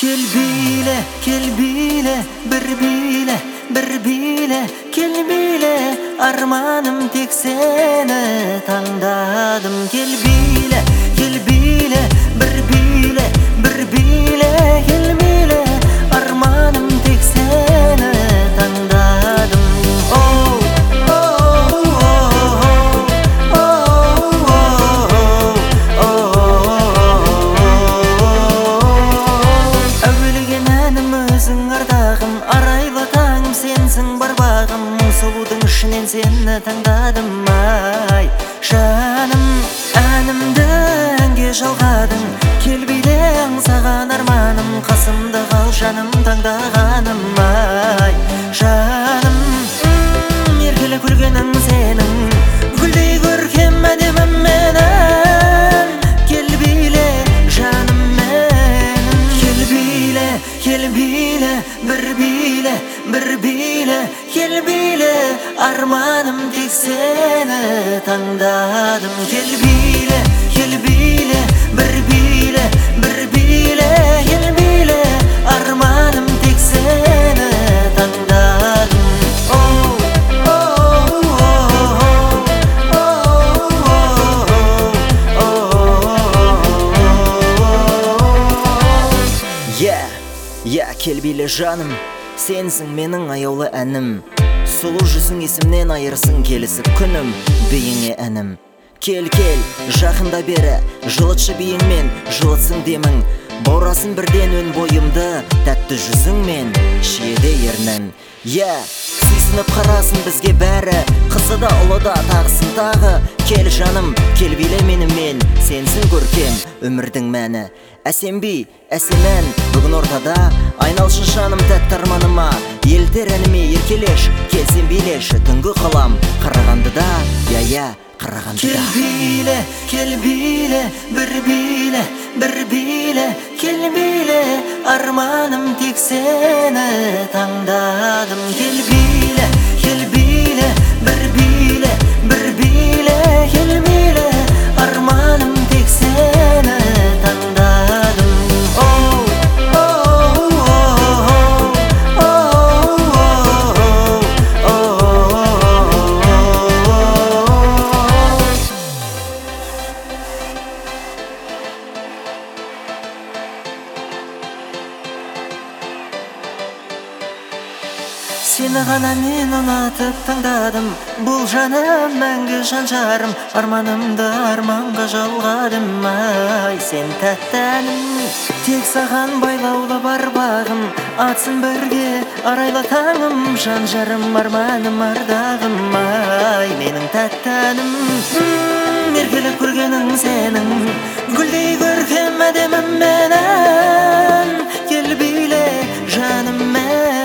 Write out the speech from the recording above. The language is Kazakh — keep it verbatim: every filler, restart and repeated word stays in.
Kel bile, kel bile, bir bile, bir bile, kel bile, armanım tek seni tandadım. Kel bile, kel bile, bir bile, bir bile, kel bile, armanım tek seni tandadım. Oh, oh, oh, oh, oh, oh, oh. Övülgen әнім өзің ардағым, арайлы таңым сенсің бар бағым. Сұлудың ішінен сені таңдадым, ай жаным. Әнімді әнге жалғадың, кел биле аңсаған арманым. Қасымда қал жаным таңдағаным, ай жаным. Еркелі күлгенің сенің, гүлдей көркем әдемім менің. Кел биле жаным менің. Кел биле, кел биле, бір биле, бір биле, кел биле, арманым тек сені таңдадым. Кел биле, кел биле, бір биле, бір биле, кел биле, арманым тек сені таңдадым. Оу, оу, оу, оу. Я, я, кел биле жаным, сенсің менің аяулы әнім. Сұлу жүзің есімнен айырсың келісіп күнім, бейіңе әнім. Кел, кел, жақында бері, жылытшы бейіңмен, жылытсың демің. Баурасың бірден өн бойымды, тәтті жүзіңмен, шиеде ернің. Я, сүйсініп қарасын бізге бәрі, қызы да ұлы да тағысын тағы. Кел жаным, кел биле менімен, сенсің көркем, өмірдің мәні. Әсем би, әсем ән, бүгін ортада, айналшы жаным тәтті арманыма. Елтер әніме еркелеш, келсен билеші түнгі қалам, Қарағандыда, я-я, Қарағандыда. Кел биле, кел биле, бір биле, бір биле, кел биле, арманым тек сені таңдадым. Кел биле, кел биле, бір биле, бір биле, кел биле, арманым тек сені таңдадым. Оу, оу, оу, сені ғана мен ұнатып таңдадым. Бұл жаным мәңгі жанжарым, арманымды арманға жалғадым. Ай, сен тәтті әнім, тек саған байлаулы бар бағым. Атсын бірге арайлы таңым, жанжарым, арманым, ардағым. Ай, менің тәтті әнім, еркелі көргенің сенің, гүлдей көркем әдемім менің. Кел биле жаным мен.